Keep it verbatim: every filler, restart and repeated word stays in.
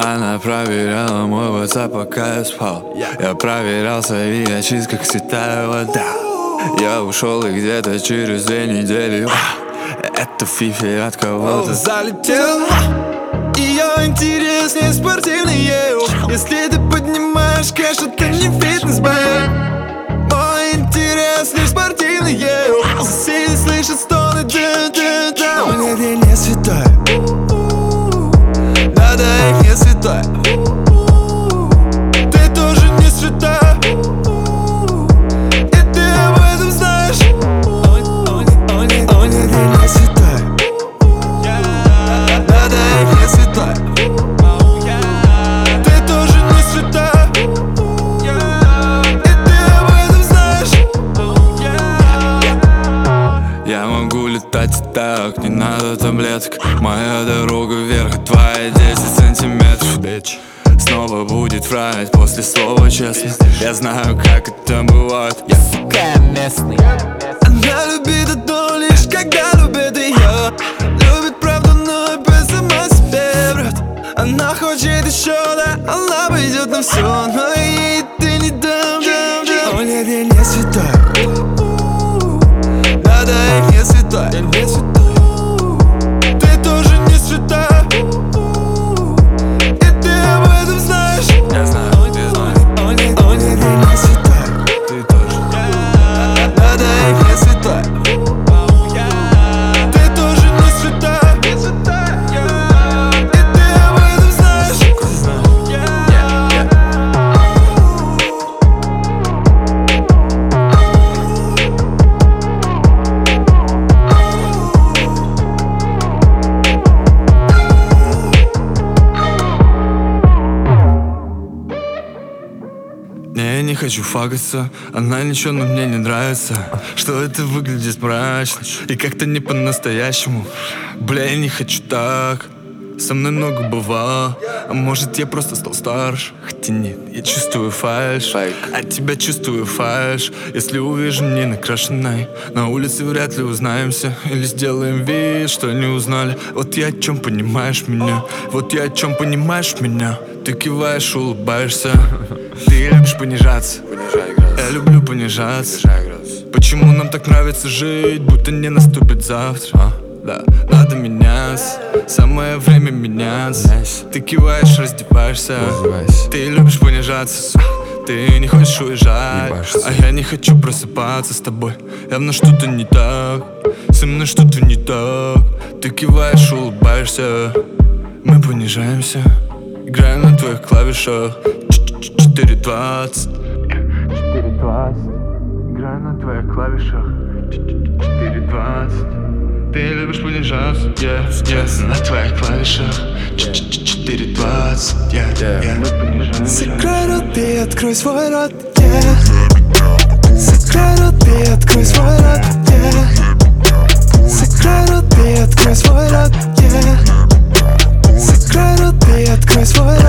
Она проверяла мой WhatsApp, пока я спал. Я проверял свои очи, как святая вода. Я ушел и где-то через две недели это фифи от кого-то залетел. Ее интерес не спортивный, если ты поднимаешь кэш, это не фитнес-бэк. Мой интерес лишь спортивный, соседи слышат стоны, да-да-да. Но нет, я не святой, да-да, я не святой. Ты тоже не святой, и ты об этом знаешь. О нет, о нет, я не святой, да-да, я не святой. Ты тоже не святой, и ты об этом знаешь. Я могу летать и так, не надо таблеток. Моя дорога вверх, а твоя десять сантиметров. Bitch. Снова будет врать после слова честно. Я знаю, как это бывает. Я сука местный. Она любит одно лишь, когда любит ее. Любит правду, но без сама себе, брат. Она хочет еще, да, она пойдет на все, но ей ты не дам, дам, дам. О нет, я не святой, да-да, я не святой, я не святой. Ты тоже не святой, и ты об этом знаешь. Я знаю, ты знаешь. О нет, о нет, я не святой, Ты тоже. да-да, я не святой. Ты тоже не святой, и ты об этом знаешь. Не, я не хочу фагаться. Она ничего, но мне не нравится. Что это выглядит мрачно и как-то не по-настоящему. Бля, я не хочу так. Со мной много бывало. А может, я просто стал старше. Хотя нет, я чувствую фальшь. От тебя чувствую фальшь. Если увижу не накрашенной, на улице вряд ли узнаемся. Или сделаем вид, что не узнали. Вот я о чем понимаешь меня. Вот я о чем понимаешь меня. Ты киваешь, улыбаешься. Ты любишь понижаться. Я люблю понижаться. Почему нам так нравится жить, будто не наступит завтра? Да, надо меняться, самое время меняться. Ты киваешь, раздеваешься. Ты любишь понижаться. Ты не хочешь уезжать, а я не хочу просыпаться с тобой. Явно что-то не так, со мной что-то не так. Ты киваешь, улыбаешься. Мы понижаемся, играем на твоих клавишах. Четыре двадцать. Четыре двадцать. Играю на твоих клавишах. Четыре двадцать. Ты любишь понижаться, yeah, yeah. На твоих клавишах. Четыре двадцать, yeah, yeah. Закрой рот и открой свой рот, yeah. Закрой рот и открой свой рот, yeah. Закрой рот и открой свой рот, yeah. Закрой рот и открой свой рот.